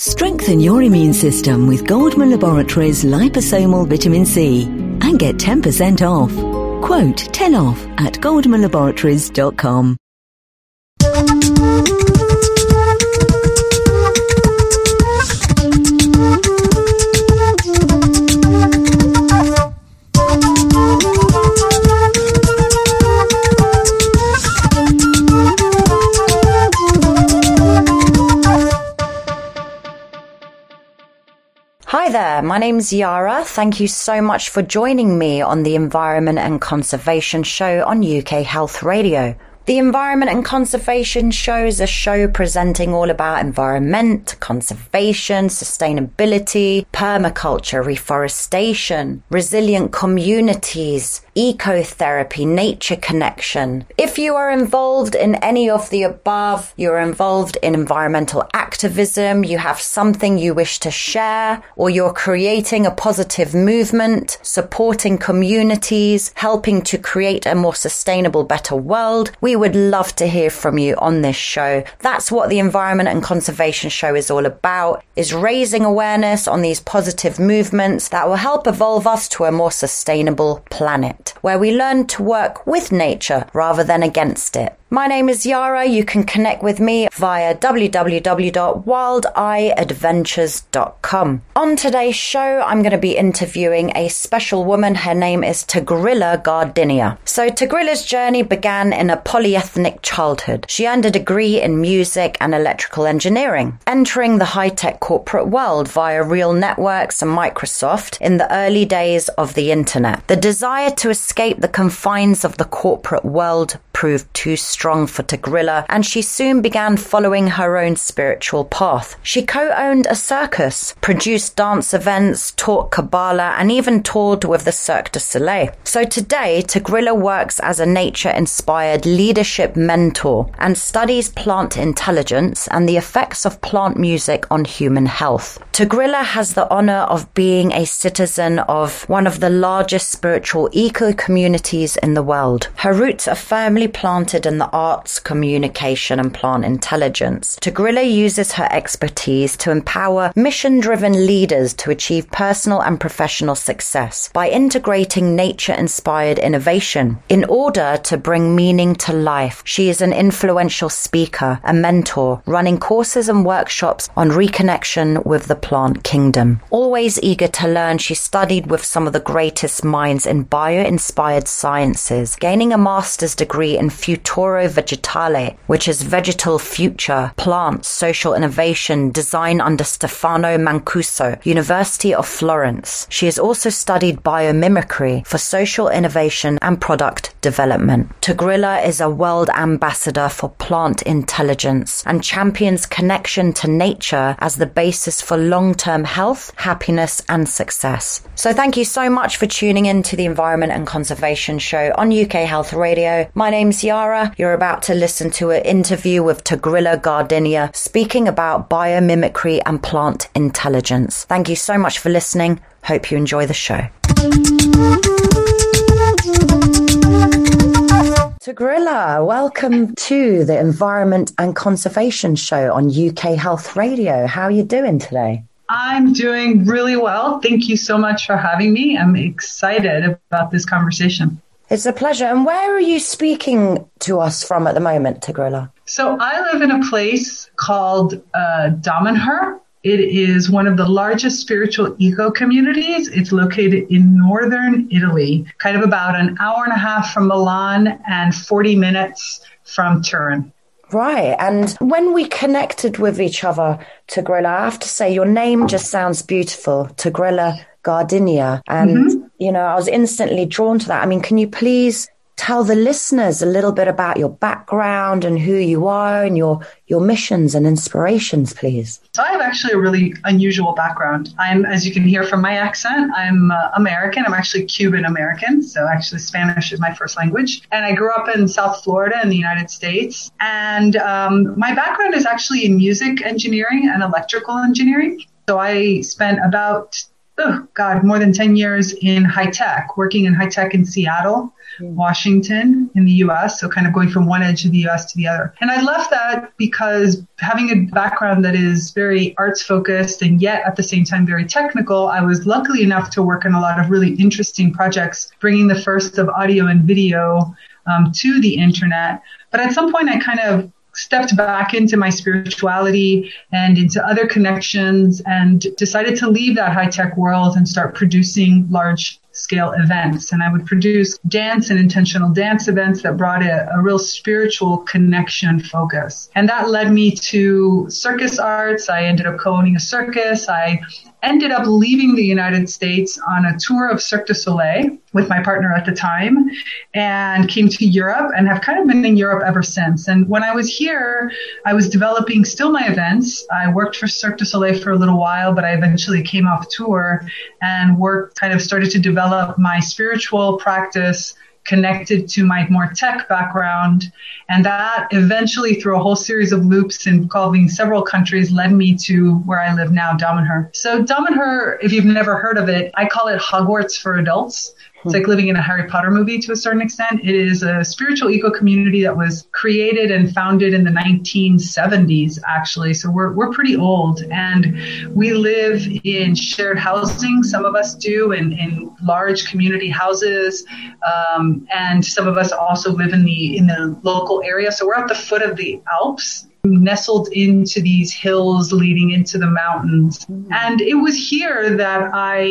Strengthen your immune system with Goldman Laboratories liposomal vitamin C and get 10% off. Quote 10 off at goldmanlaboratories.com. Hi there, my name's Yara. Thank you so much for joining me on the Environment and Conservation Show on UK Health Radio. The Environment and Conservation Show is a show presenting all about environment, conservation, sustainability, permaculture, reforestation, resilient communities, ecotherapy, nature connection. If you are involved in any of the above, you're involved in environmental activism, you have something you wish to share, or you're creating a positive movement, supporting communities, helping to create a more sustainable, better world, we would love to hear from you on this show. That's what the Environment and Conservation Show is all about, is raising awareness on these positive movements that will help evolve us to a more sustainable planet, where we learn to work with nature rather than against it. My name is Yara. You can connect with me via www.wildeyeadventures.com. On today's show, I'm going to be interviewing a special woman. Her name is Tigrilla Gardinia. So Tigrilla's journey began in a polyethnic childhood. She earned a degree in music and electrical engineering, entering the high-tech corporate world via Real Networks and Microsoft in the early days of the internet. The desire to escape the confines of the corporate world proved too strong for Tigrilla, and she soon began following her own spiritual path. She co-owned a circus, produced dance events, taught Kabbalah, and even toured with the Cirque du Soleil. So today, Tigrilla works as a nature-inspired leadership mentor and studies plant intelligence and the effects of plant music on human health. Tigrilla has the honor of being a citizen of one of the largest spiritual eco-communities in the world. Her roots are firmly planted in the arts, communication, and plant intelligence. Tigrilla uses her expertise to empower mission-driven leaders to achieve personal and professional success by integrating nature-inspired innovation. In order to bring meaning to life, she is an influential speaker, a mentor, running courses and workshops on reconnection with the plant kingdom. Always eager to learn, she studied with some of the greatest minds in bio-inspired sciences, gaining a master's degree in Futuro Vegetale, which is vegetal future, plants, social innovation, design under Stefano Mancuso, University of Florence. She has also studied biomimicry for social innovation and product development. Tigrilla is a world ambassador for plant intelligence and champions connection to nature as the basis for long-term health, happiness, and success. So thank you so much for tuning in to the Environment and Conservation Show on UK Health Radio. My name's Yara. You're about to listen to an interview with Tigrilla Gardinia speaking about biomimicry and plant intelligence. Thank you so much for listening. Hope you enjoy the show. Tigrilla, welcome to the Environment and Conservation Show on UK Health Radio. How are you doing today? I'm doing really well. Thank you so much for having me. I'm excited about this conversation. It's a pleasure. And where are you speaking to us from at the moment, Tigrilla? So I live in a place called Damanhur. It is one of the largest spiritual eco-communities. It's located in northern Italy, kind of about an hour and a half from Milan and 40 minutes from Turin. Right. And when we connected with each other, Tigrilla, I have to say your name just sounds beautiful, Tigrilla Gardinia. And, you know, I was instantly drawn to that. I mean, can you please tell the listeners a little bit about your background and who you are and your missions and inspirations, please? So I have actually a really unusual background. I'm, as you can hear from my accent, I'm American. I'm actually Cuban American. So actually Spanish is my first language. And I grew up in South Florida in the United States. And my background is actually in music engineering and electrical engineering. So I spent about more than 10 years in high tech, working in high tech in Seattle, Washington in the US. So kind of going from one edge of the US to the other. And I left that because having a background that is very arts focused and yet at the same time very technical, I was lucky enough to work on a lot of really interesting projects, bringing the first of audio and video to the internet. But at some point I kind of stepped back into my spirituality and into other connections and decided to leave that high-tech world and start producing large-scale events. And I would produce dance and intentional dance events that brought a real spiritual connection focus. And that led me to circus arts. I ended up co-owning a circus. I ended up leaving the United States on a tour of Cirque du Soleil with my partner at the time and came to Europe and have kind of been in Europe ever since. And when I was here, I was developing still my events. I worked for Cirque du Soleil for a little while, but I eventually came off tour and started to develop my spiritual practice connected to my more tech background. And that eventually, through a whole series of loops involving several countries, led me to where I live now, Damanhur. So Damanhur, if you've never heard of it, I call it Hogwarts for adults. It's like living in a Harry Potter movie to a certain extent. It is a spiritual eco-community that was created and founded in the 1970s, actually. So we're pretty old, and we live in shared housing. Some of us do in large community houses, and some of us also live in the local area. So we're at the foot of the Alps, nestled into these hills leading into the mountains. And it was here that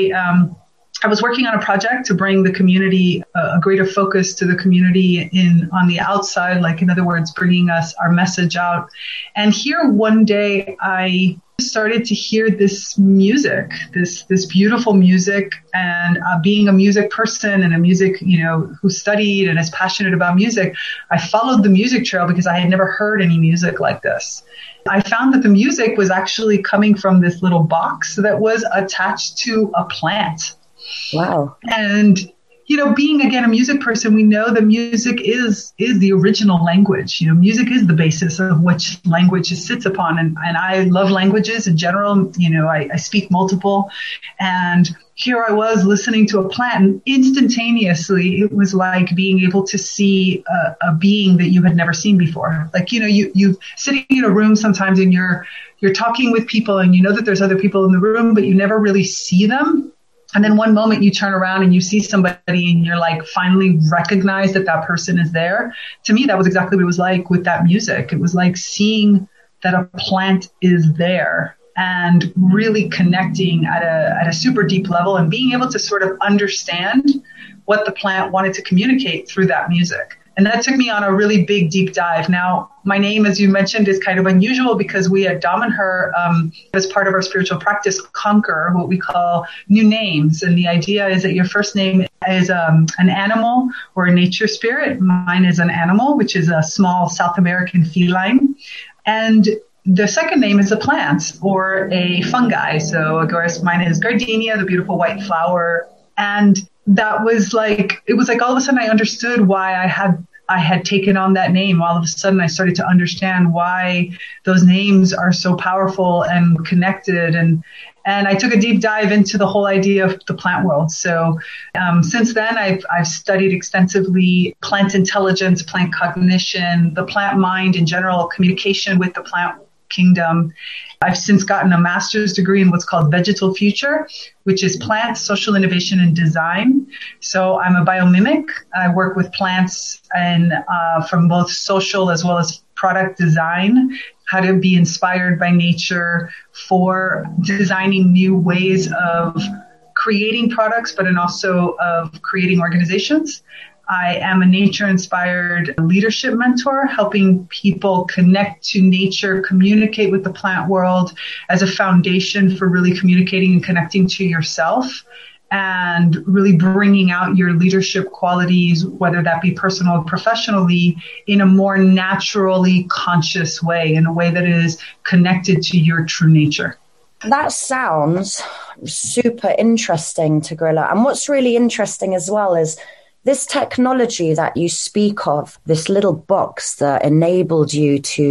I was working on a project to bring the community a greater focus to the community on the outside, like in other words, bringing us our message out. And here one day I started to hear this music, this beautiful music, and being a music person and a music, who studied and is passionate about music, I followed the music trail because I had never heard any music like this. I found that the music was actually coming from this little box that was attached to a plant. Wow. And, being, again, a music person, we know that music is the original language. Music is the basis of which language it sits upon. And I love languages in general. I speak multiple. And here I was listening to a plant, and instantaneously it was like being able to see a being that you had never seen before. Like, you sitting in a room sometimes and you're talking with people and you know that there's other people in the room, but you never really see them. And then one moment you turn around and you see somebody and you're like, finally recognize that person is there. To me, that was exactly what it was like with that music. It was like seeing that a plant is there and really connecting at a super deep level and being able to sort of understand what the plant wanted to communicate through that music. And that took me on a really big, deep dive. Now, my name, as you mentioned, is kind of unusual because we at Damanhur, as part of our spiritual practice, conquer what we call new names. And the idea is that your first name is an animal or a nature spirit. Mine is an animal, which is a small South American feline. And the second name is a plant or a fungi. So, of course, mine is gardenia, the beautiful white flower. And that was like, it was like all of a sudden I understood why I had taken on that name. All of a sudden I started to understand why those names are so powerful and connected. And I took a deep dive into the whole idea of the plant world. So since then, I've studied extensively plant intelligence, plant cognition, the plant mind in general, communication with the plant kingdom. I've since gotten a master's degree in what's called Vegetal Future, which is plant, social innovation, and design. So I'm a biomimic. I work with plants and from both social as well as product design, how to be inspired by nature for designing new ways of creating products, but also of creating organizations. I am a nature-inspired leadership mentor, helping people connect to nature, communicate with the plant world as a foundation for really communicating and connecting to yourself and really bringing out your leadership qualities, whether that be personal or professionally, in a more naturally conscious way, in a way that is connected to your true nature. That sounds super interesting, Tigrila. And what's really interesting as well is this technology that you speak of, this little box that enabled you to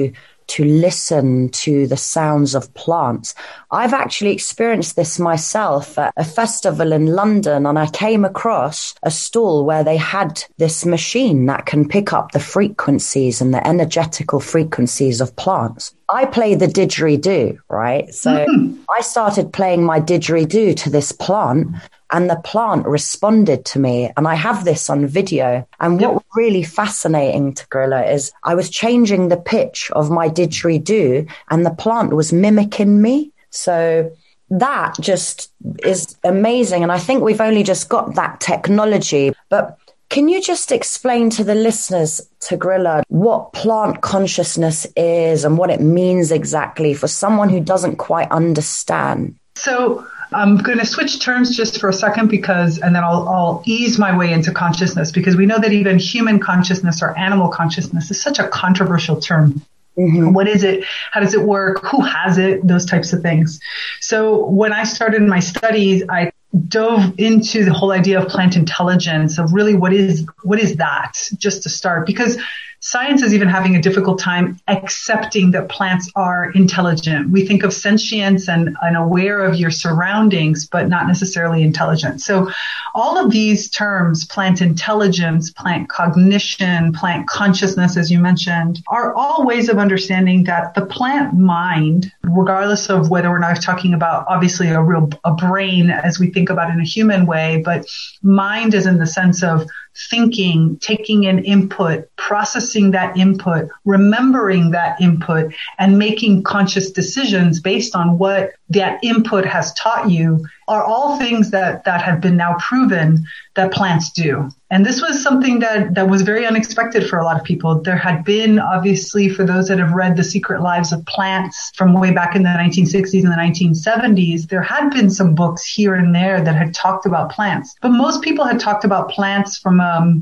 to listen to the sounds of plants. I've actually experienced this myself at a festival in London, and I came across a stall where they had this machine that can pick up the frequencies and the energetical frequencies of plants. I play the didgeridoo, right? So I started playing my didgeridoo to this plant, and the plant responded to me. And I have this on video. And what was really fascinating, Tigrilla, is I was changing the pitch of my didgeridoo and the plant was mimicking me. So that just is amazing. And I think we've only just got that technology. But can you just explain to the listeners, Tigrilla, what plant consciousness is and what it means exactly for someone who doesn't quite understand? So I'm going to switch terms just for a second and then I'll ease my way into consciousness, because we know that even human consciousness or animal consciousness is such a controversial term. Mm-hmm. What is it? How does it work? Who has it? Those types of things. So when I started my studies, I dove into the whole idea of plant intelligence, of really what is that, just to start, because science is even having a difficult time accepting that plants are intelligent. We think of sentience and aware of your surroundings, but not necessarily intelligent. So all of these terms, plant intelligence, plant cognition, plant consciousness, as you mentioned, are all ways of understanding that the plant mind, regardless of whether or not I'm talking about obviously a brain as we think about it in a human way, but mind is in the sense of thinking, taking in input, processing that input, remembering that input, and making conscious decisions based on what that input has taught you, are all things that have been now proven that plants do. And this was something that was very unexpected for a lot of people. There had been, obviously, for those that have read The Secret Lives of Plants from way back in the 1960s and the 1970s, there had been some books here and there that had talked about plants. But most people had talked about plants from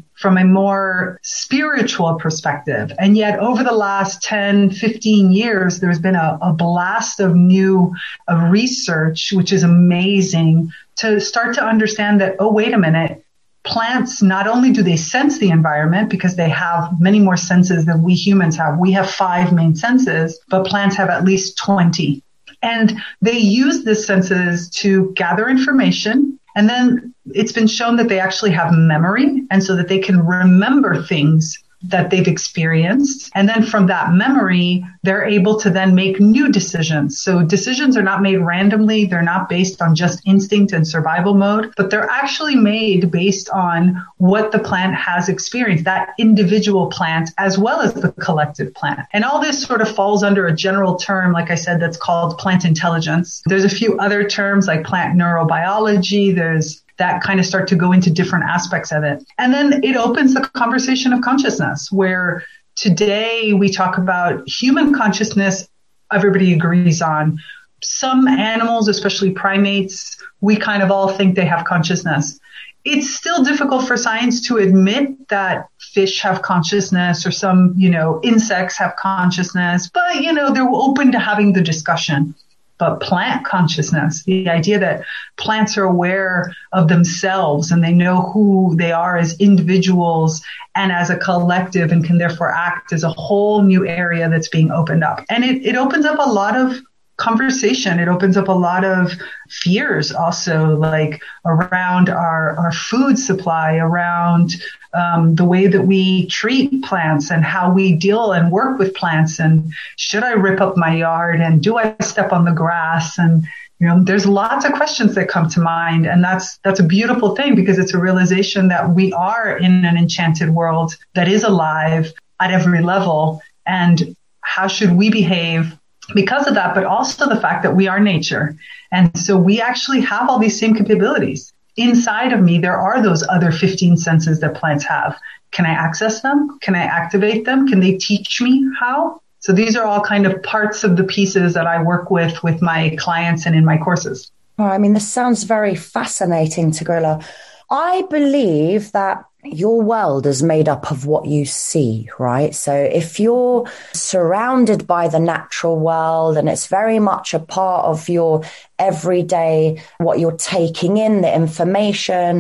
a more spiritual perspective. And yet over the last 10, 15 years, there's been a blast of new research, which is amazing, to start to understand that, oh, wait a minute, plants, not only do they sense the environment because they have many more senses than we humans have. We have 5 main senses, but plants have at least 20. And they use these senses to gather information. And then it's been shown that they actually have memory, and so that they can remember things that they've experienced. And then from that memory, they're able to then make new decisions. So decisions are not made randomly. They're not based on just instinct and survival mode, but they're actually made based on what the plant has experienced, that individual plant, as well as the collective plant. And all this sort of falls under a general term, like I said, that's called plant intelligence. There's a few other terms like plant neurobiology. There's that kind of start to go into different aspects of it. And then it opens the conversation of consciousness, where today we talk about human consciousness, everybody agrees on. Some animals, especially primates, we kind of all think they have consciousness. It's still difficult for science to admit that fish have consciousness or some, insects have consciousness, but, they're open to having the discussion. But plant consciousness, the idea that plants are aware of themselves and they know who they are as individuals and as a collective and can therefore act, as a whole new area that's being opened up. And it opens up a lot of conversation. It opens up a lot of fears also, like around our food supply, around the way that we treat plants and how we deal and work with plants. And should I rip up my yard? And do I step on the grass? And there's lots of questions that come to mind. And that's a beautiful thing, because it's a realization that we are in an enchanted world that is alive at every level. And how should we behave because of that, but also the fact that we are nature. And so we actually have all these same capabilities. Inside of me, there are those other 15 senses that plants have. Can I access them? Can I activate them? Can they teach me how? So these are all kind of parts of the pieces that I work with my clients and in my courses. Oh, this sounds very fascinating, Tigrilla. I believe that your world is made up of what you see, right? So if you're surrounded by the natural world and it's very much a part of your everyday, what you're taking in, the information,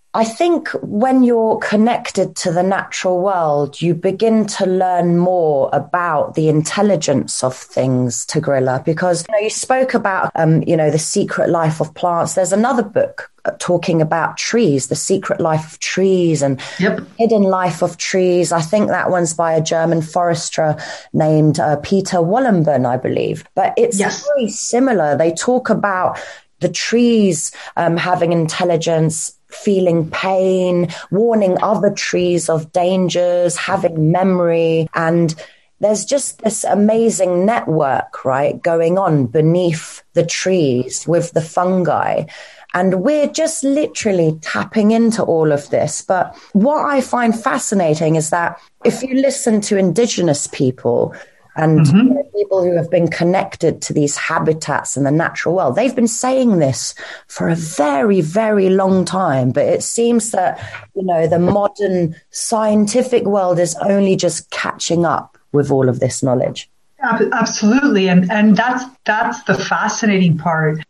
I think when you're connected to the natural world, you begin to learn more about the intelligence of things, Tigrilla, because you spoke about, The Secret Life of Plants. There's another book talking about trees, The Secret Life of Trees and Hidden Life of Trees. I think that one's by a German forester named Peter Wollenben, I believe. But it's very similar. They talk about the trees having intelligence, feeling pain, warning other trees of dangers, having memory. And there's just this amazing network, right, going on beneath the trees with the fungi. And we're just literally tapping into all of this. But what I find fascinating is that if you listen to indigenous people, and people who have been connected to these habitats in the natural world, they've been saying this for a very, very long time. But it seems that, the modern scientific world is only just catching up with all of this knowledge. Absolutely. And that's the fascinating part.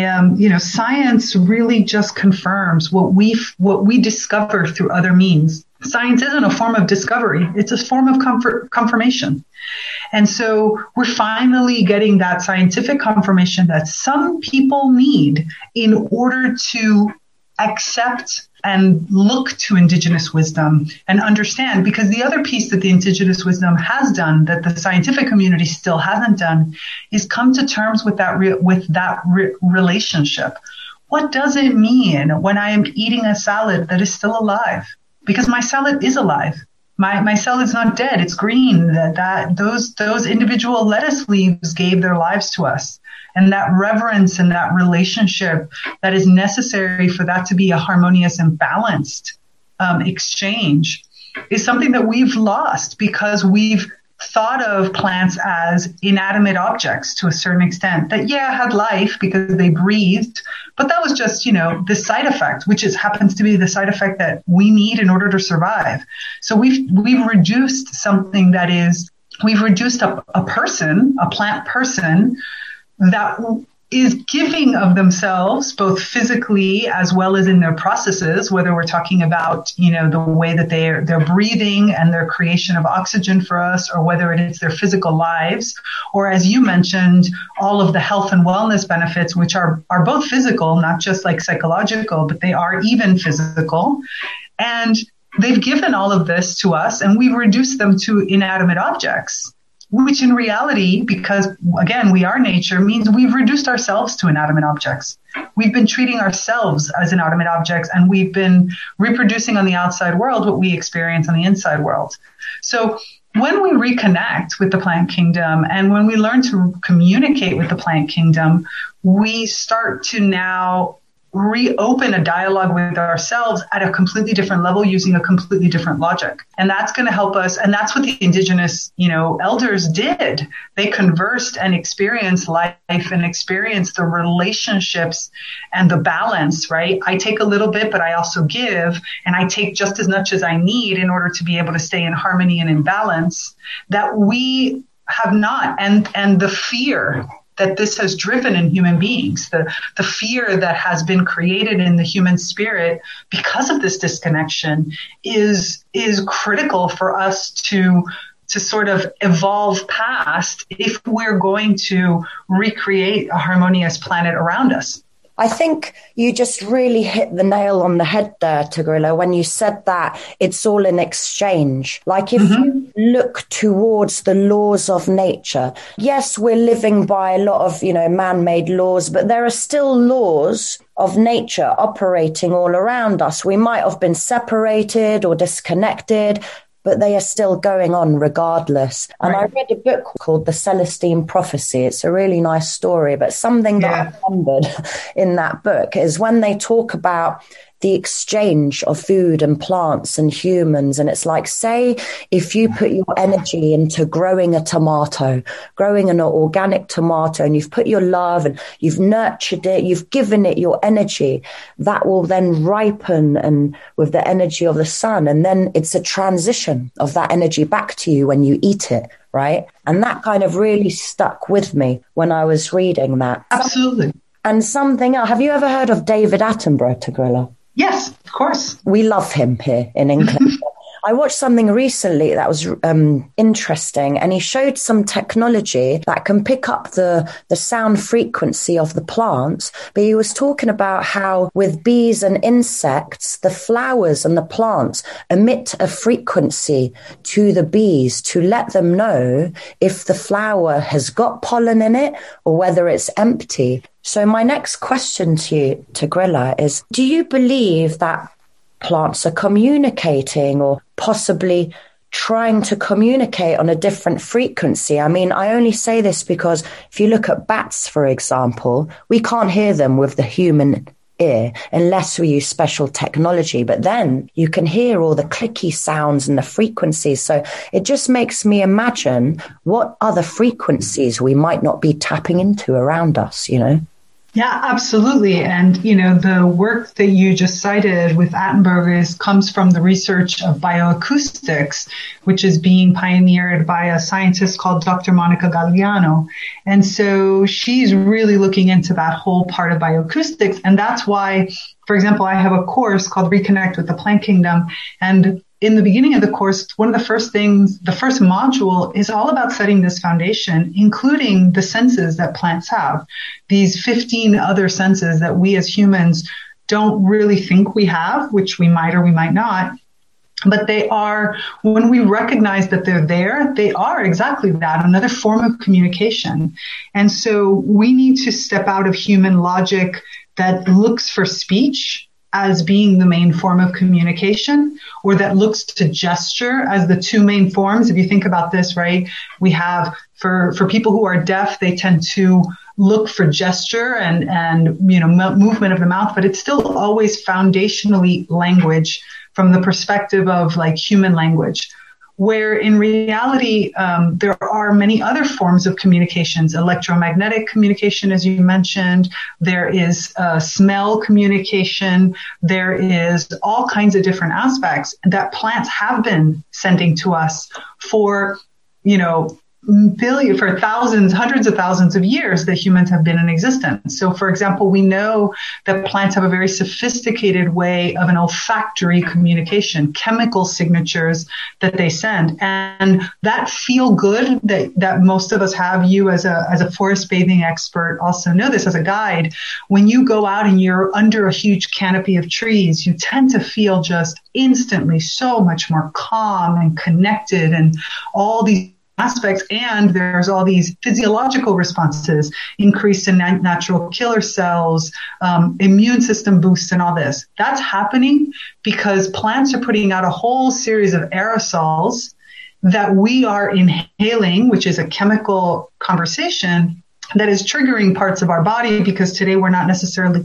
Science really just confirms what we discover through other means. Science isn't a form of discovery. It's a form of confirmation. And so we're finally getting that scientific confirmation that some people need in order to accept and look to indigenous wisdom and understand, because the other piece that the indigenous wisdom has done that the scientific community still hasn't done is come to terms with that relationship. What does it mean when I am eating a salad that is still alive? Because my salad is alive. My salad's not dead. It's green. Those individual lettuce leaves gave their lives to us. And that reverence and that relationship that is necessary for that to be a harmonious and balanced exchange is something that we've lost because we've thought of plants as inanimate objects to a certain extent that, had life because they breathed. But that was just, the side effect, which happens to be the side effect that we need in order to survive. So we've reduced something that is, we've reduced a person, a plant person, that is giving of themselves, both physically as well as in their processes, whether we're talking about, the way that they're breathing and their creation of oxygen for us, or whether it is their physical lives, or as you mentioned, all of the health and wellness benefits, which are both physical, not just like psychological, but they are even physical. And they've given all of this to us, and we've reduced them to inanimate objects, which in reality, because again, we are nature, means we've reduced ourselves to inanimate objects. We've been treating ourselves as inanimate objects, and we've been reproducing on the outside world what we experience on the inside world. So when we reconnect with the plant kingdom and when we learn to communicate with the plant kingdom, we start to now reopen a dialogue with ourselves at a completely different level using a completely different logic. And that's going to help us. And that's what the indigenous, elders did. They conversed and experienced life and experienced the relationships and the balance, right? I take a little bit, but I also give, and I take just as much as I need in order to be able to stay in harmony and in balance that we have not. And the fear that this has driven in human beings, the fear that has been created in the human spirit because of this disconnection is critical for us to sort of evolve past if we're going to recreate a harmonious planet around us. I think you just really hit the nail on the head there, Tigrilla, when you said that it's all in exchange. Like if you look towards the laws of nature, yes, we're living by a lot of, man-made laws, but there are still laws of nature operating all around us. We might have been separated or disconnected, but they are still going on regardless. And I read a book called The Celestine Prophecy. It's a really nice story, but something that I remembered in that book is when they talk about the exchange of food and plants and humans. And it's like, say, if you put your energy into growing a tomato, growing an organic tomato, and you've put your love and you've nurtured it, you've given it your energy, that will then ripen and with the energy of the sun. And then it's a transition of that energy back to you when you eat it, right? And that kind of really stuck with me when I was reading that. Absolutely. And something else. Have you ever heard of David Attenborough, Tigrilla? Yes, of course. We love him here in England. I watched something recently that was interesting, and he showed some technology that can pick up the sound frequency of the plants. But he was talking about how with bees and insects, the flowers and the plants emit a frequency to the bees to let them know if the flower has got pollen in it or whether it's empty. So my next question to you, Tigrilla, is, do you believe that plants are communicating or possibly trying to communicate on a different frequency? I mean, I only say this because if you look at bats, for example, we can't hear them with the human ear unless we use special technology. But then you can hear all the clicky sounds and the frequencies. So it just makes me imagine what other frequencies we might not be tapping into around us, you know? Yeah, absolutely. And, the work that you just cited with Attenborough comes from the research of bioacoustics, which is being pioneered by a scientist called Dr. Monica Galliano. And so she's really looking into that whole part of bioacoustics. And that's why, for example, I have a course called Reconnect with the Plant Kingdom. And in the beginning of the course, one of the first things, the first module is all about setting this foundation, including the senses that plants have. These 15 other senses that we as humans don't really think we have, which we might or we might not. But they are, when we recognize that they're there, they are exactly that, another form of communication. And so we need to step out of human logic that looks for speech as being the main form of communication, or that looks to gesture as the two main forms. If you think about this, right, we have for people who are deaf, they tend to look for gesture and movement of the mouth, but it's still always foundationally language from the perspective of like human language. Where in reality, there are many other forms of communications, electromagnetic communication, as you mentioned. There is smell communication. There is all kinds of different aspects that plants have been sending to us for, for thousands, hundreds of thousands of years that humans have been in existence. So, for example, we know that plants have a very sophisticated way of an olfactory communication, chemical signatures that they send. And that feel good that most of us have, you as a forest bathing expert also know this as a guide. When you go out and you're under a huge canopy of trees, you tend to feel just instantly so much more calm and connected and all these aspects, and there's all these physiological responses, increase in natural killer cells, immune system boosts, and all this. That's happening because plants are putting out a whole series of aerosols that we are inhaling, which is a chemical conversation that is triggering parts of our body, because today we're not necessarily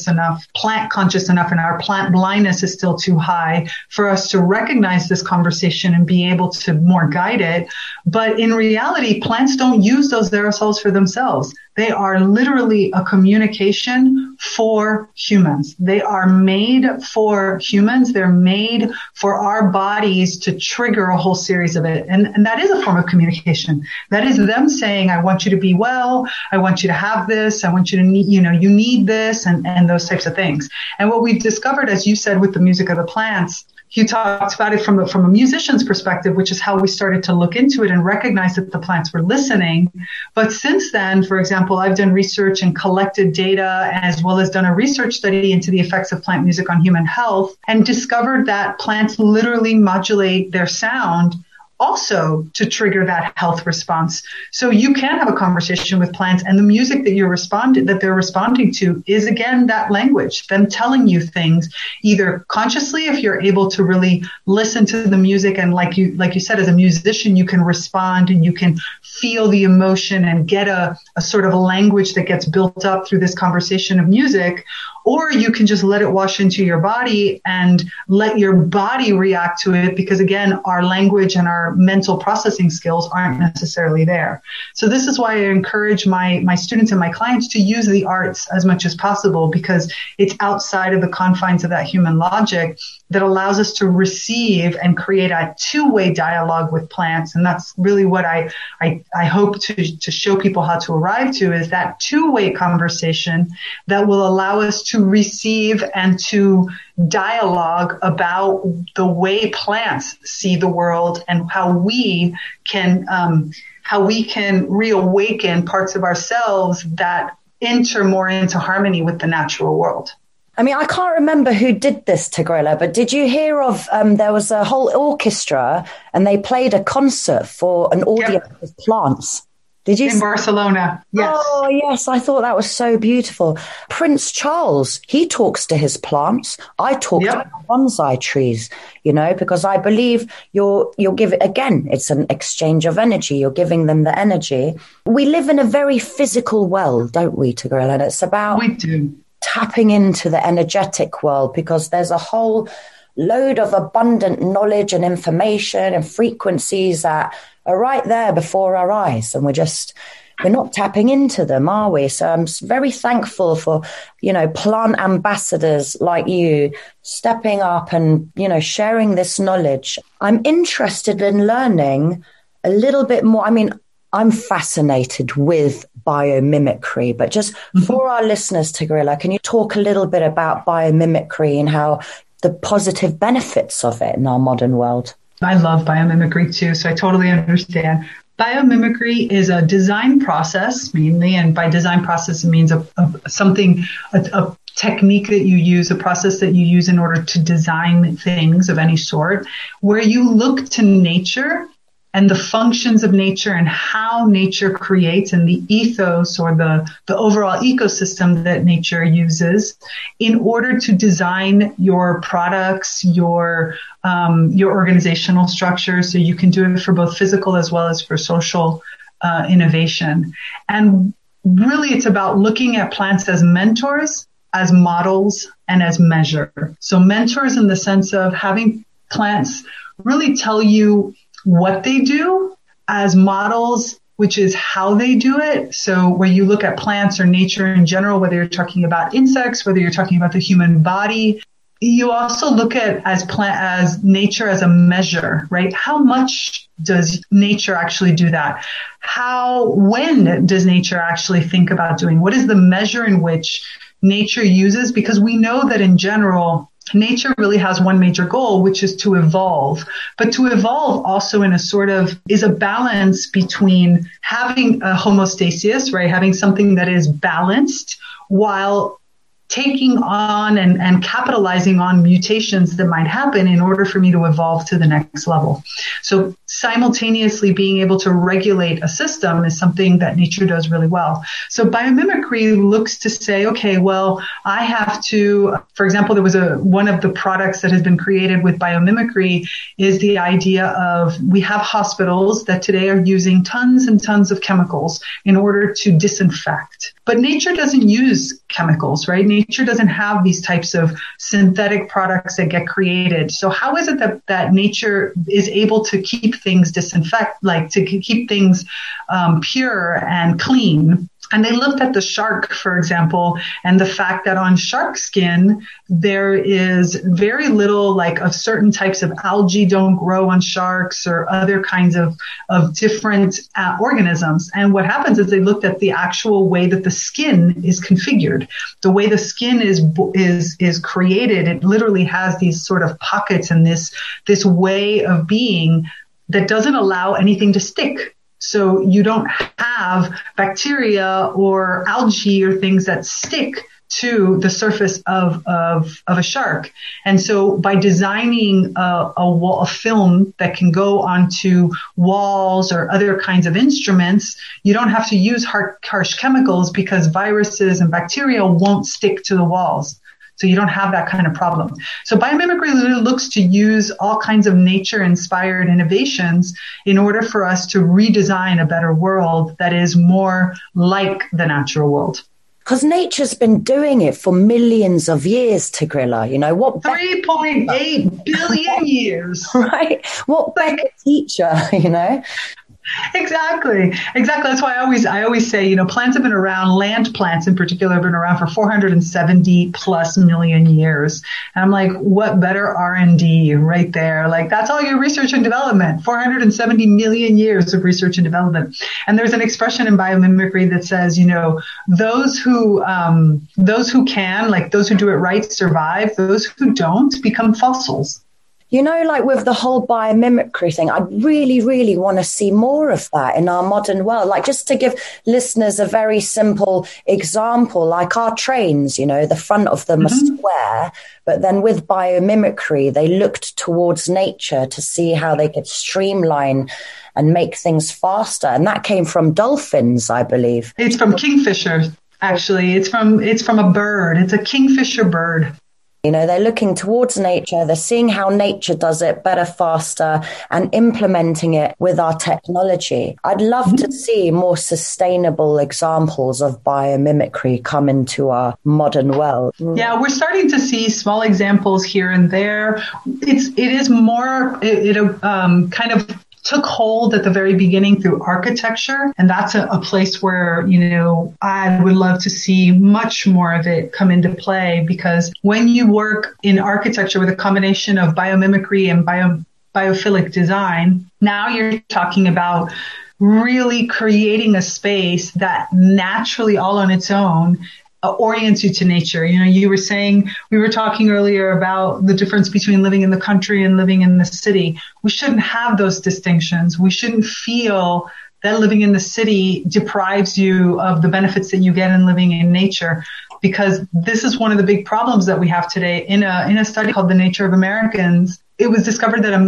plant conscious enough, and our plant blindness is still too high for us to recognize this conversation and be able to more guide it. But in reality, plants don't use those aerosols for themselves. They are literally a communication for humans. They are made for humans. They're made for our bodies to trigger a whole series of it. And that is a form of communication. That is them saying, I want you to be well. I want you to have this. I want you to need, you need this, and those types of things. And what we've discovered, as you said, with the music of the plants, you talked about it from a musician's perspective, which is how we started to look into it and recognize that the plants were listening. But since then, for example, I've done research and collected data, as well as done a research study into the effects of plant music on human health, and discovered that plants literally modulate their sound also to trigger that health response. So you can have a conversation with plants, and the music that they're responding to is, again, that language, them telling you things, either consciously, if you're able to really listen to the music, and like you said, as a musician, you can respond and you can feel the emotion and get a sort of a language that gets built up through this conversation of music. Or you can just let it wash into your body and let your body react to it, because, again, our language and our mental processing skills aren't necessarily there. So this is why I encourage my students and my clients to use the arts as much as possible, because it's outside of the confines of that human logic that allows us to receive and create a two-way dialogue with plants. And that's really what I hope to show people how to arrive to is that two-way conversation that will allow us to receive and to dialogue about the way plants see the world and how we can reawaken parts of ourselves that enter more into harmony with the natural world. I mean, I can't remember who did this, Tigrilla, but did you hear of, there was a whole orchestra and they played a concert for an audience of plants. Did you? In Barcelona, yes. Oh, yes. I thought that was so beautiful. Prince Charles, he talks to his plants. I talk to bonsai trees, because I believe you'll give it, again, it's an exchange of energy. You're giving them the energy. We live in a very physical world, don't we, Tigrilla? And it's about... We do. Tapping into the energetic world, because there's a whole load of abundant knowledge and information and frequencies that are right there before our eyes, and we're not tapping into them, are we? So I'm very thankful for, plant ambassadors like you stepping up and, sharing this knowledge. I'm interested in learning a little bit more. I mean, I'm fascinated with biomimicry, but just for our listeners, Tigrilla, can you talk a little bit about biomimicry and how the positive benefits of it in our modern world? I love biomimicry too, so I totally understand. Biomimicry is a design process mainly, and by design process it means a technique that you use, a process that you use in order to design things of any sort, where you look to nature and the functions of nature and how nature creates and the ethos or the overall ecosystem that nature uses in order to design your products, your organizational structure. So you can do it for both physical as well as for social innovation. And really it's about looking at plants as mentors, as models, and as measure. So mentors in the sense of having plants really tell you what they do, as models, which is how they do it. So where you look at plants or nature in general, whether you're talking about insects, whether you're talking about the human body, you also look at as nature as a measure, right? How much does nature actually do that? When does nature actually think about doing? What is the measure in which nature uses? Because we know that in general, nature really has one major goal, which is to evolve. But to evolve also in a sort of is a balance between having a homeostasis, right? Having something that is balanced while taking on and capitalizing on mutations that might happen in order for me to evolve to the next level. So simultaneously being able to regulate a system is something that nature does really well. So biomimicry looks to say, okay, well, I have to, for example, there was one of the products that has been created with biomimicry is the idea of we have hospitals that today are using tons and tons of chemicals in order to disinfect. But nature doesn't use chemicals, right? Nature doesn't have these types of synthetic products that get created. So how is it that nature is able to keep things keep things pure and clean? And they looked at the shark, for example, and the fact that on shark skin, there is very little of certain types of algae don't grow on sharks or other kinds of different organisms. And what happens is they looked at the actual way that the skin is configured, the way the skin is created. It literally has these sort of pockets and this way of being that doesn't allow anything to stick. So you don't have bacteria or algae or things that stick to the surface of a shark. And so by designing a film that can go onto walls or other kinds of instruments, you don't have to use harsh chemicals because viruses and bacteria won't stick to the walls. So you don't have that kind of problem. So biomimicry really looks to use all kinds of nature-inspired innovations in order for us to redesign a better world that is more like the natural world. Because nature's been doing it for millions of years, Tigrilla. 3.8 billion years. Right? What better teacher, Exactly. That's why I always say, plants have been around, land plants in particular have been around for 470 plus million years. And I'm like, what better R&D right there? Like, that's all your research and development, 470 million years of research and development. And there's an expression in biomimicry that says, those who can, like those who do it right, survive. Those who don't become fossils. Like with the whole biomimicry thing, I really, really want to see more of that in our modern world. Like, just to give listeners a very simple example, like our trains, the front of them are square, but then with biomimicry, they looked towards nature to see how they could streamline and make things faster. And that came from dolphins, I believe. It's from kingfisher, actually. It's from a bird. It's a kingfisher bird. They're looking towards nature, they're seeing how nature does it better, faster, and implementing it with our technology. I'd love to see more sustainable examples of biomimicry come into our modern world. Yeah, we're starting to see small examples here and there. It is more, kind of took hold at the very beginning through architecture. And that's a place where, I would love to see much more of it come into play, because when you work in architecture with a combination of biomimicry and biophilic design, now you're talking about really creating a space that naturally, all on its own, orients you to nature. You were saying, we were talking earlier about the difference between living in the country and living in the city. We shouldn't have those distinctions. We shouldn't feel that living in the city deprives you of the benefits that you get in living in nature, because this is one of the big problems that we have today. In a study called The Nature of Americans, it was discovered that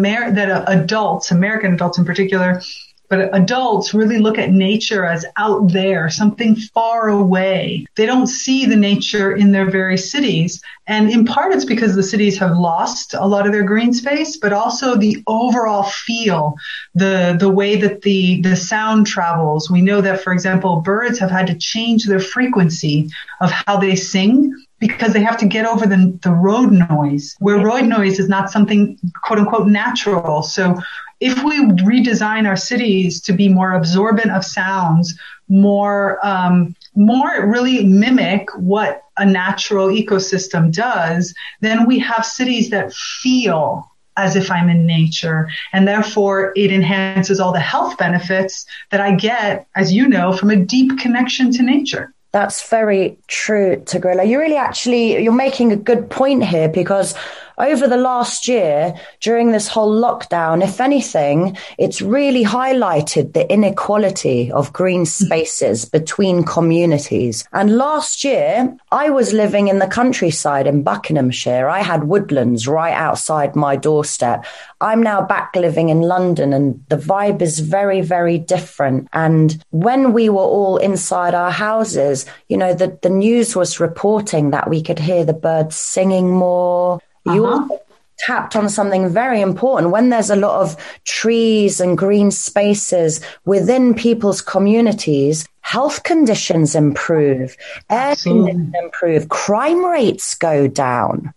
American adults in particular, but adults really look at nature as out there, something far away. They don't see the nature in their very cities. And in part, it's because the cities have lost a lot of their green space, but also the overall feel, the way that the sound travels. We know that, for example, birds have had to change their frequency of how they sing, because they have to get over the road noise, where road noise is not something, quote unquote, natural. So if we redesign our cities to be more absorbent of sounds, more really mimic what a natural ecosystem does, then we have cities that feel as if I'm in nature. And therefore, it enhances all the health benefits that I get, as you know, from a deep connection to nature. That's very true, Tigrilla. You're making a good point here, because over the last year, during this whole lockdown, if anything, it's really highlighted the inequality of green spaces between communities. And last year, I was living in the countryside in Buckinghamshire. I had woodlands right outside my doorstep. I'm now back living in London, and the vibe is very, very different. And when we were all inside our houses, the news was reporting that we could hear the birds singing more. You also tapped on something very important. When there's a lot of trees and green spaces within people's communities, health conditions improve, air conditions improve, crime rates go down.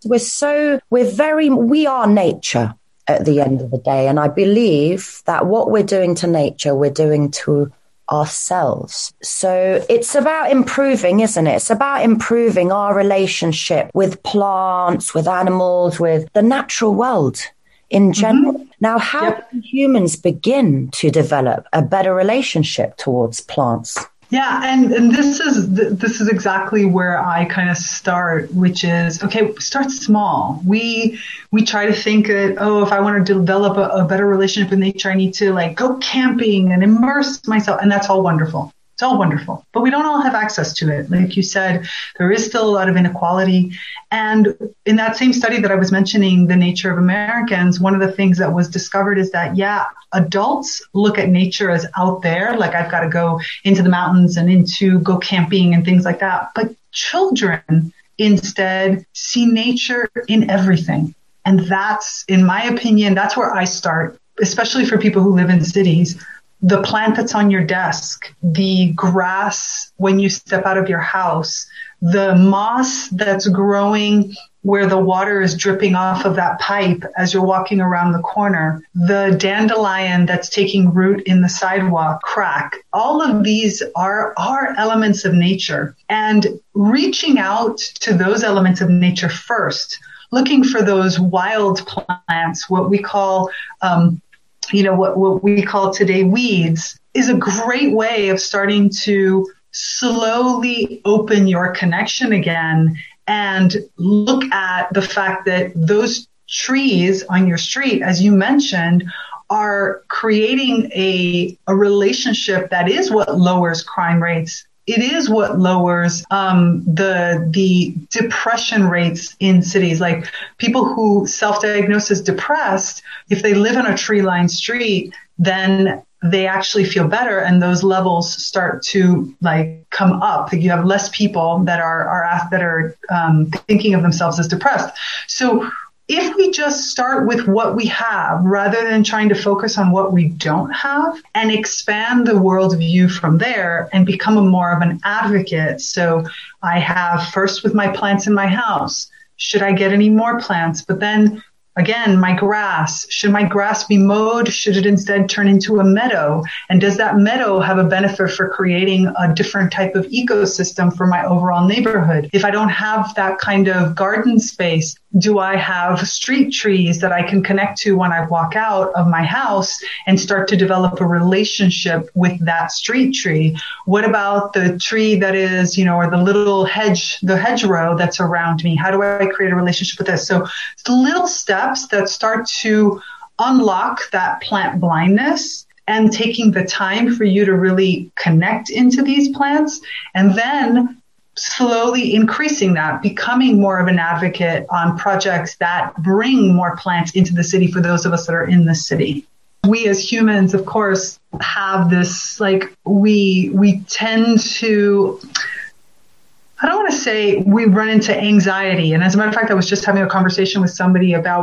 We are nature at the end of the day. And I believe that what we're doing to nature, we're doing to ourselves. So it's about improving, isn't it? It's about improving our relationship with plants, with animals, with the natural world in general. Now, how can humans begin to develop a better relationship towards plants? Yeah, and this is exactly where I kind of start, which is, okay, start small. We try to think that, if I want to develop a better relationship with nature, I need to go camping and immerse myself, and that's all wonderful. It's all wonderful, but we don't all have access to it. Like you said, there is still a lot of inequality. And in that same study that I was mentioning, The Nature of Americans, one of the things that was discovered is that, adults look at nature as out there, like I've got to go into the mountains and go camping and things like that. But children instead see nature in everything. And that's, in my opinion, that's where I start, especially for people who live in cities. The plant that's on your desk, the grass when you step out of your house, the moss that's growing where the water is dripping off of that pipe as you're walking around the corner, the dandelion that's taking root in the sidewalk crack. All of these are elements of nature. And reaching out to those elements of nature first, looking for those wild plants, what we call, what we call today weeds, is a great way of starting to slowly open your connection again and look at the fact that those trees on your street, as you mentioned, are creating a relationship that is what lowers crime rates. It is what lowers the depression rates in cities. Like people who self-diagnose as depressed, if they live on a tree-lined street, then they actually feel better, and those levels start to come up. You have less people that are thinking of themselves as depressed. So if we just start with what we have rather than trying to focus on what we don't have and expand the worldview from there and become more of an advocate. So I have first with my plants in my house. Should I get any more plants? But then again, my grass, should my grass be mowed? Should it instead turn into a meadow? And does that meadow have a benefit for creating a different type of ecosystem for my overall neighborhood? If I don't have that kind of garden space, do I have street trees that I can connect to when I walk out of my house and start to develop a relationship with that street tree? What about the tree that is, or the little hedgerow that's around me? How do I create a relationship with this? So it's the little steps that start to unlock that plant blindness and taking the time for you to really connect into these plants, and then slowly increasing that, becoming more of an advocate on projects that bring more plants into the city for those of us that are in the city. We as humans, of course, have this, we tend to, I don't want to say we run into anxiety. And as a matter of fact, I was just having a conversation with somebody about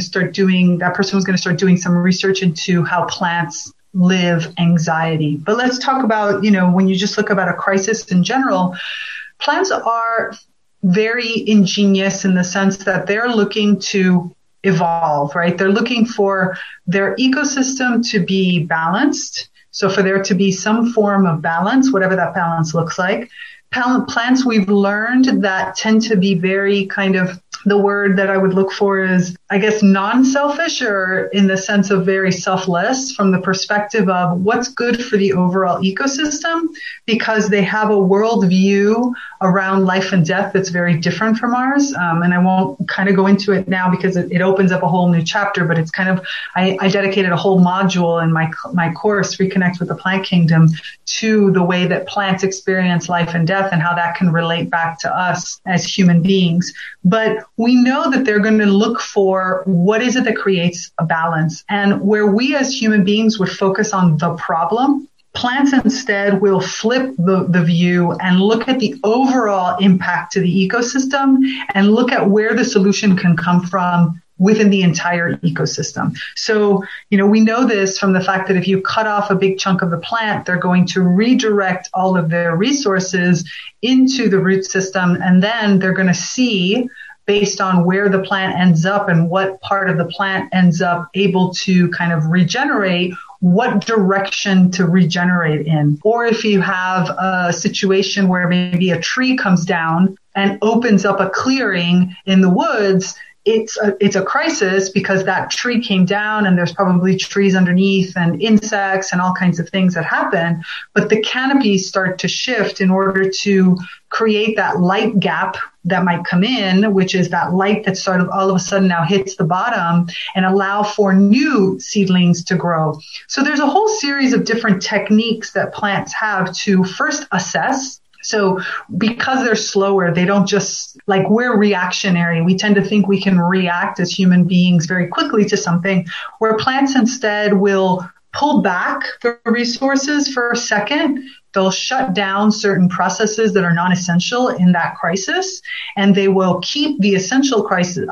that person was going to start doing some research into how plants live anxiety. But let's talk about, when you just look about a crisis in general, plants are very ingenious in the sense that they're looking to evolve, right? They're looking for their ecosystem to be balanced. So for there to be some form of balance, whatever that balance looks like. Plants we've learned that tend to be very the word that I would look for is, I guess, non-selfish, or in the sense of very selfless from the perspective of what's good for the overall ecosystem, because they have a worldview around life and death that's very different from ours. And I won't go into it now because it opens up a whole new chapter, but it's I dedicated a whole module in my course, Reconnect with the Plant Kingdom, to the way that plants experience life and death and how that can relate back to us as human beings. But we know that they're going to look for what is it that creates a balance. And where we as human beings would focus on the problem, plants instead will flip the view and look at the overall impact to the ecosystem and look at where the solution can come from within the entire ecosystem. So, we know this from the fact that if you cut off a big chunk of the plant, they're going to redirect all of their resources into the root system, and then they're going to see, based on where the plant ends up and what part of the plant ends up able to regenerate, what direction to regenerate in. Or if you have a situation where maybe a tree comes down and opens up a clearing in the woods, it's a crisis because that tree came down and there's probably trees underneath and insects and all kinds of things that happen. But the canopies start to shift in order to create that light gap that might come in, which is that light that sort of all of a sudden now hits the bottom, and allow for new seedlings to grow. So there's a whole series of different techniques that plants have to first assess. So because they're slower, they don't just, we're reactionary. We tend to think we can react as human beings very quickly to something, where plants instead will pull back the resources for a second. They'll shut down certain processes that are non-essential in that crisis, and they will keep the essential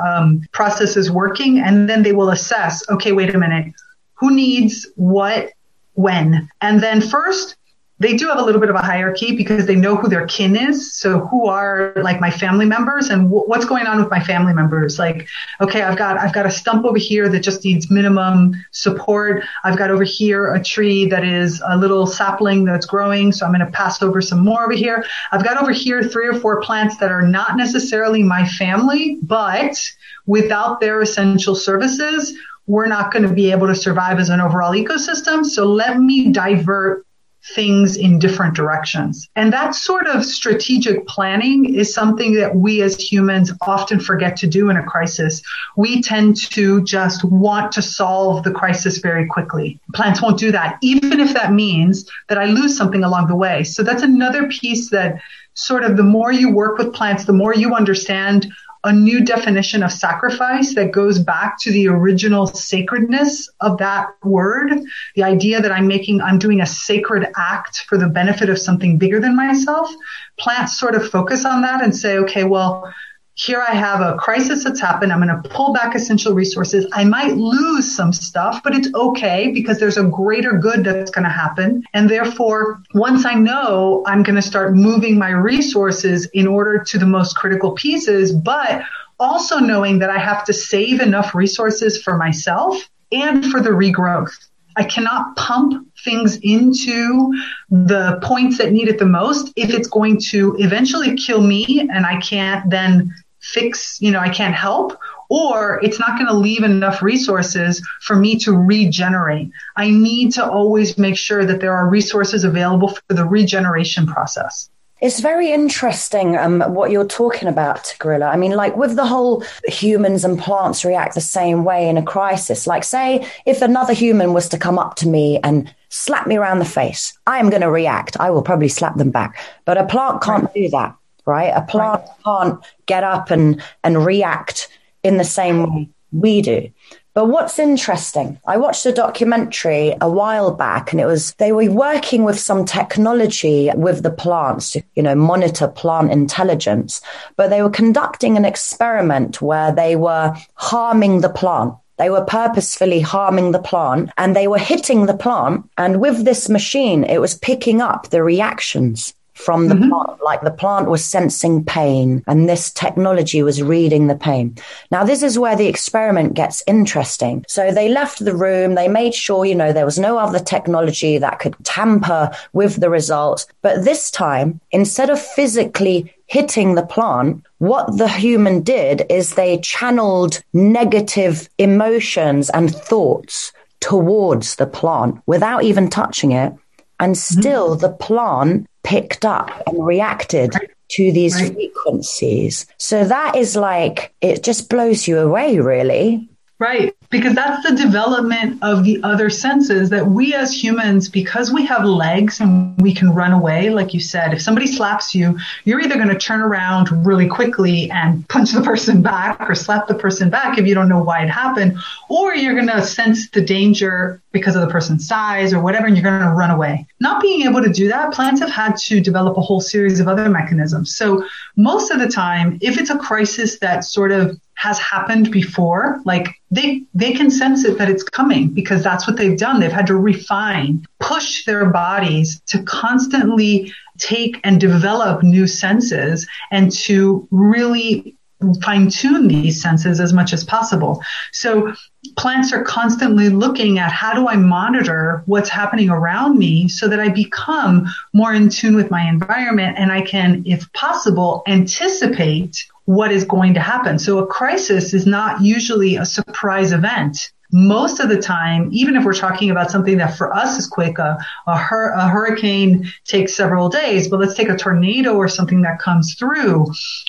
processes working, and then they will assess, okay, wait a minute, who needs what, when? And then first, they do have a little bit of a hierarchy because they know who their kin is. So who are like my family members and what's going on with my family members? Like, okay, I've got a stump over here that just needs minimum support. I've got over here a tree that is a little sapling that's growing. So I'm going to pass over some more over here. I've got over here 3 or 4 plants that are not necessarily my family, but without their essential services, we're not going to be able to survive as an overall ecosystem. So let me divert things in different directions. And that sort of strategic planning is something that we as humans often forget to do in a crisis. We tend to just want to solve the crisis very quickly. Plants won't do that, even if that means that I lose something along the way. So that's another piece that sort of the more you work with plants, the more you understand a new definition of sacrifice that goes back to the original sacredness of that word. The idea that I'm doing a sacred act for the benefit of something bigger than myself. Plants sort of focus on that and say, okay, well, here I have a crisis that's happened. I'm going to pull back essential resources. I might lose some stuff, but it's okay because there's a greater good that's going to happen. And therefore, once I know, I'm going to start moving my resources in order to the most critical pieces, but also knowing that I have to save enough resources for myself and for the regrowth. I cannot pump things into the points that need it the most if it's going to eventually kill me and I can't then fix, I can't help, or it's not going to leave enough resources for me to regenerate. I need to always make sure that there are resources available for the regeneration process. It's very interesting what you're talking about, Tigrilla. I mean, like with the whole humans and plants react the same way in a crisis. Like say, if another human was to come up to me and slap me around the face, I am going to react. I will probably slap them back. But a plant can't do that, right? A plant can't get up and react in the same way we do. But what's interesting, I watched a documentary a while back and they were working with some technology with the plants to, monitor plant intelligence, but they were conducting an experiment where they were harming the plant. They were purposefully harming the plant and they were hitting the plant. And with this machine, it was picking up the reactions from the plant, like the plant was sensing pain and this technology was reading the pain. Now, this is where the experiment gets interesting. So they left the room, they made sure, there was no other technology that could tamper with the results. But this time, instead of physically hitting the plant, what the human did is they channeled negative emotions and thoughts towards the plant without even touching it. And still the plant picked up and reacted to these frequencies. So that is like, it just blows you away, really. Right. Because that's the development of the other senses that we as humans, because we have legs and we can run away, like you said, if somebody slaps you, you're either going to turn around really quickly and punch the person back or slap the person back if you don't know why it happened, or you're going to sense the danger because of the person's size or whatever, and you're going to run away. Not being able to do that, plants have had to develop a whole series of other mechanisms. So most of the time, if it's a crisis that sort of has happened before, like they can sense it that it's coming because that's what they've done. They've had to refine, push their bodies to constantly take and develop new senses and to really fine-tune these senses as much as possible. So plants are constantly looking at how do I monitor what's happening around me so that I become more in tune with my environment and I can, if possible, anticipate what is going to happen. So a crisis is not usually a surprise event. Most of the time, even if we're talking about something that for us is quick, a hurricane takes several days, but let's take a tornado or something that comes through,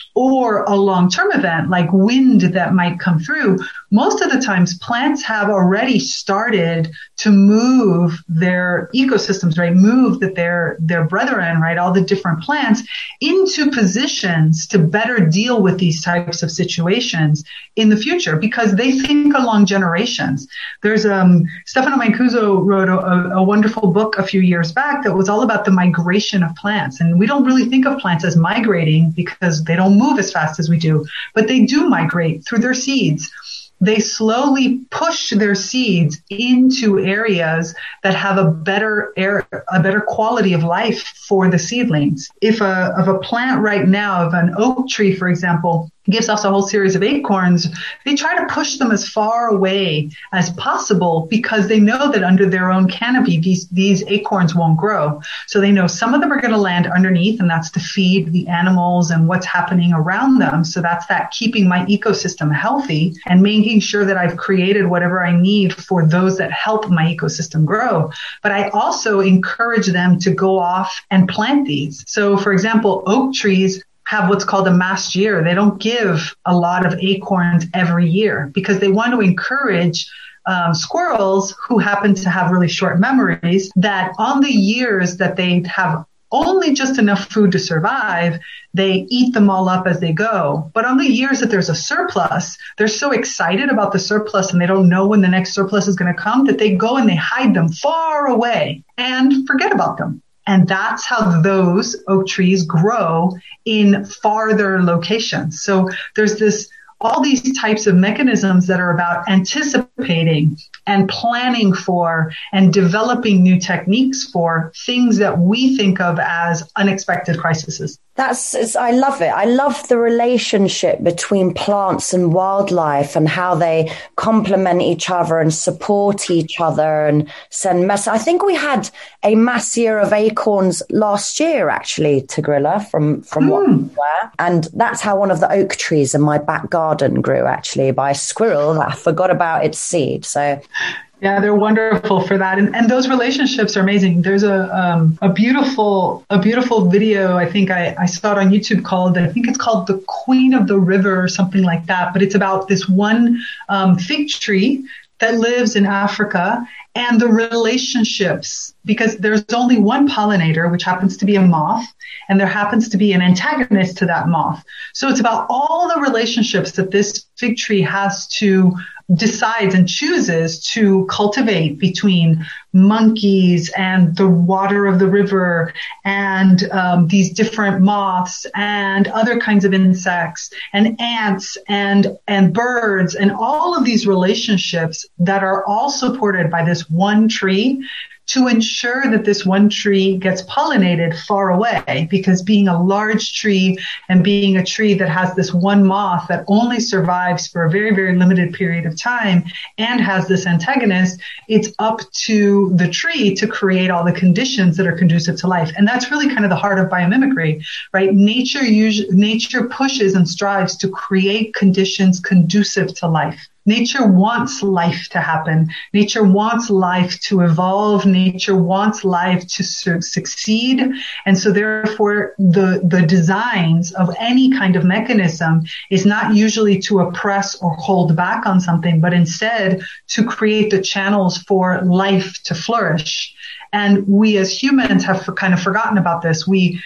or a long-term event like wind that might come through. Most of the times, plants have already started to move their ecosystems, right? Move that their brethren, right? All the different plants into positions to better deal with these types of situations in the future because they think along generations. There's Stefano Mancuso wrote a wonderful book a few years back that was all about the migration of plants. And we don't really think of plants as migrating because they don't move as fast as we do, but they do migrate through their seeds. they slowly push their seeds into areas that have a better quality of life for the seedlings. If a plant right now, of an oak tree, for example, gives us a whole series of acorns, they try to push them as far away as possible because they know that under their own canopy, these acorns won't grow. So they know some of them are going to land underneath, and that's to feed the animals and what's happening around them. So that's that keeping my ecosystem healthy and making sure that I've created whatever I need for those that help my ecosystem grow. But I also encourage them to go off and plant these. So for example, oak trees have what's called a mast year. They don't give a lot of acorns every year because they want to encourage squirrels who happen to have really short memories, that on the years that they have only just enough food to survive, they eat them all up as they go. But on the years that there's a surplus, they're so excited about the surplus and they don't know when the next surplus is going to come that they go and they hide them far away and forget about them. And that's how those oak trees grow in farther locations. So there's all these types of mechanisms that are about anticipating and planning for and developing new techniques for things that we think of as unexpected crises. I love it. I love the relationship between plants and wildlife and how they complement each other and support each other and send messages. I think we had a mass year of acorns last year, actually, Tigrilla, from what we were. And that's how one of the oak trees in my back garden grew, actually, by a squirrel that forgot about its seed. So yeah, they're wonderful for that. And those relationships are amazing. There's a beautiful video. I think I saw it on YouTube it's called The Queen of the River or something like that. But it's about this one fig tree that lives in Africa and the relationships, because there's only one pollinator, which happens to be a moth, and there happens to be an antagonist to that moth. So it's about all the relationships that this fig tree decides and chooses to cultivate between monkeys and the water of the river and these different moths and other kinds of insects and ants and birds and all of these relationships that are all supported by this one tree to ensure that this one tree gets pollinated far away, because being a large tree and being a tree that has this one moth that only survives for a very, very limited period of time and has this antagonist, it's up to the tree to create all the conditions that are conducive to life. And that's really kind of the heart of biomimicry, right? Nature pushes and strives to create conditions conducive to life. Nature wants life to happen. Nature wants life to evolve. Nature wants life to succeed. And so therefore, the designs of any kind of mechanism is not usually to oppress or hold back on something, but instead to create the channels for life to flourish. And we as humans have kind of forgotten about this.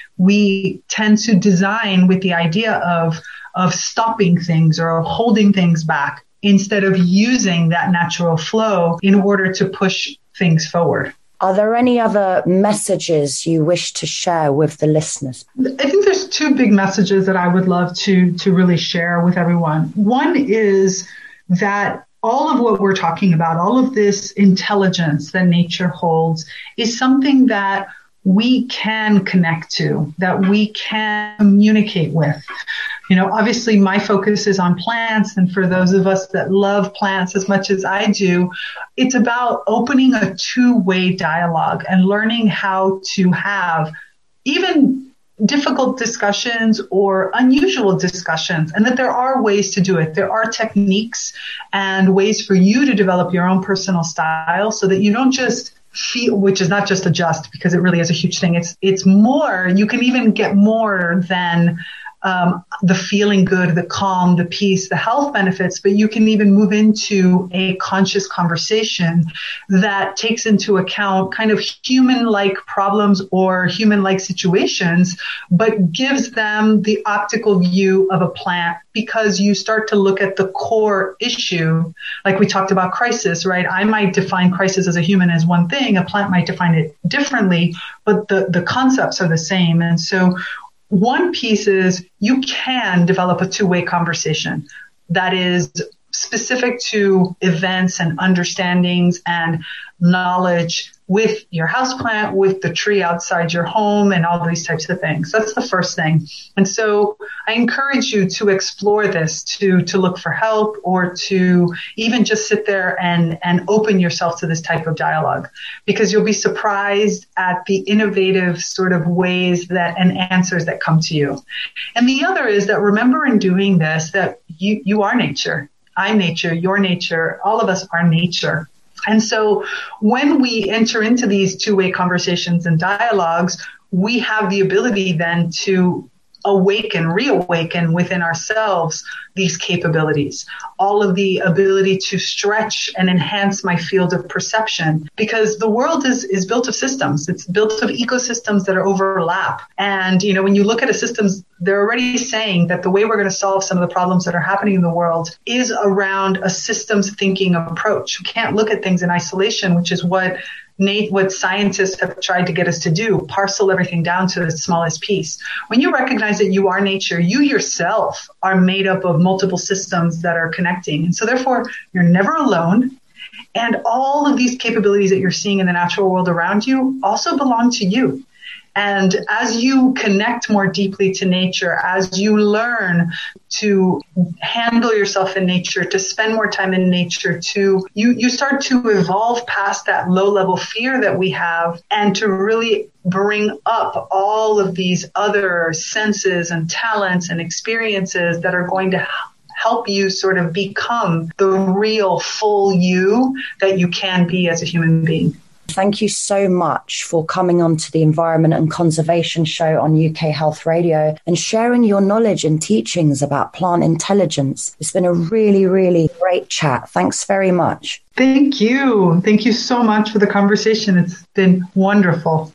We tend to design with the idea of stopping things or holding things back, instead of using that natural flow in order to push things forward. Are there any other messages you wish to share with the listeners? I think there's two big messages that I would love to really share with everyone. One is that all of what we're talking about, all of this intelligence that nature holds, is something that we can connect to, that we can communicate with. You know, obviously my focus is on plants, and for those of us that love plants as much as I do, it's about opening a two-way dialogue and learning how to have even difficult discussions or unusual discussions, and that there are ways to do it. There are techniques and ways for you to develop your own personal style so that you don't just feel, which is not just adjust, because it really is a huge thing. It's more, you can even get more than the feeling good, the calm, the peace, the health benefits, but you can even move into a conscious conversation that takes into account kind of human-like problems or human-like situations, but gives them the optical view of a plant, because you start to look at the core issue. Like we talked about crisis, right? I might define crisis as a human as one thing, a plant might define it differently, but the concepts are the same. And so one piece is you can develop a two-way conversation that is specific to events and understandings and knowledge with your houseplant, with the tree outside your home, and all these types of things. That's the first thing. And so I encourage you to explore this, to look for help, or to even just sit there and open yourself to this type of dialogue, because you'll be surprised at the innovative sort of ways that and answers that come to you. And the other is that remember in doing this that you are nature. I'm nature, you're nature, all of us are nature. And so when we enter into these two-way conversations and dialogues, we have the ability then to reawaken within ourselves these capabilities, all of the ability to stretch and enhance my field of perception, because the world is built of systems. It's built of ecosystems that are overlap. And, when you look at a systems, they're already saying that the way we're going to solve some of the problems that are happening in the world is around a systems thinking approach. We can't look at things in isolation, which is what scientists have tried to get us to do, parcel everything down to the smallest piece. When you recognize that you are nature, you yourself are made up of multiple systems that are connecting. And so therefore, you're never alone. And all of these capabilities that you're seeing in the natural world around you also belong to you. And as you connect more deeply to nature, as you learn to handle yourself in nature, to spend more time in nature, you start to evolve past that low-level fear that we have, and to really bring up all of these other senses and talents and experiences that are going to help you sort of become the real full you that you can be as a human being. Thank you so much for coming on to the Environment and Conservation Show on UK Health Radio and sharing your knowledge and teachings about plant intelligence. It's been a really, really great chat. Thanks very much. Thank you. Thank you so much for the conversation. It's been wonderful.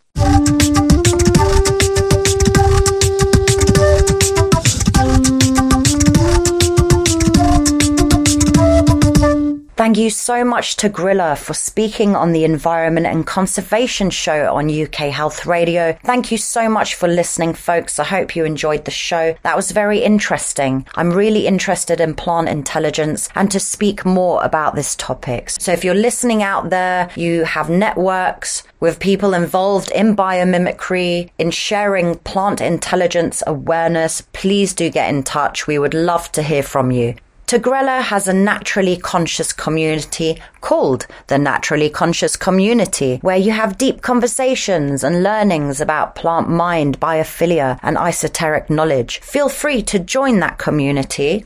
Thank you so much to Grilla for speaking on the Environment and Conservation Show on UK Health Radio. Thank you so much for listening, folks. I hope you enjoyed the show. That was very interesting. I'm really interested in plant intelligence and to speak more about this topic. So if you're listening out there, you have networks with people involved in biomimicry, in sharing plant intelligence awareness, please do get in touch. We would love to hear from you. Tigrella has a naturally conscious community called the Naturally Conscious Community, where you have deep conversations and learnings about plant mind, biophilia, and esoteric knowledge. Feel free to join that community,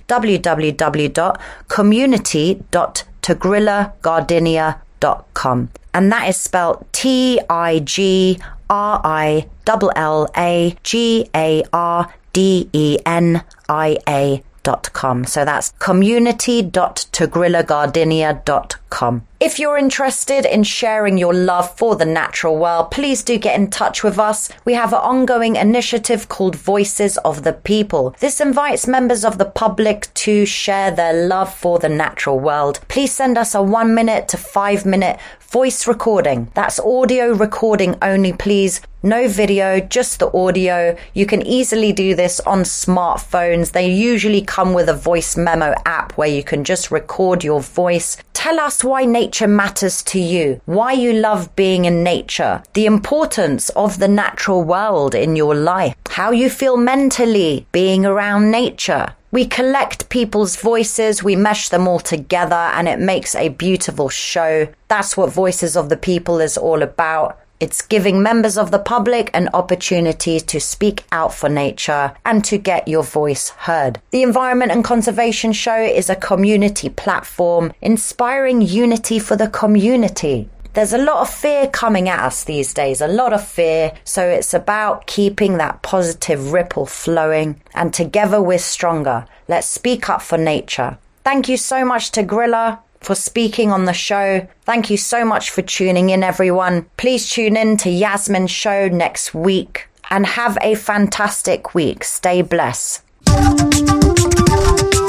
www.community.tigrillagardenia.com. And that is spelled TIGRILLAGARDENIA.com. So that's community.tigrillagardenia.com. If you're interested in sharing your love for the natural world, please do get in touch with us. We have an ongoing initiative called Voices of the People. This invites members of the public to share their love for the natural world. Please send us a 1 minute to 5 minute voice recording. That's audio recording only, please. No video, just the audio. You can easily do this on smartphones. They usually come with a voice memo app where you can just record your voice. Tell us why nature matters to you, why you love being in nature, the importance of the natural world in your life, how you feel mentally being around nature. We collect people's voices, we mesh them all together, and it makes a beautiful show. That's what Voices of the People is all about. It's giving members of the public an opportunity to speak out for nature and to get your voice heard. The Environment and Conservation Show is a community platform inspiring unity for the community. There's a lot of fear coming at us these days, a lot of fear. So it's about keeping that positive ripple flowing, and together we're stronger. Let's speak up for nature. Thank you so much to Grilla for speaking on the show. Thank you so much for tuning in, everyone. Please tune in to Yasmin's show next week and have a fantastic week. Stay blessed.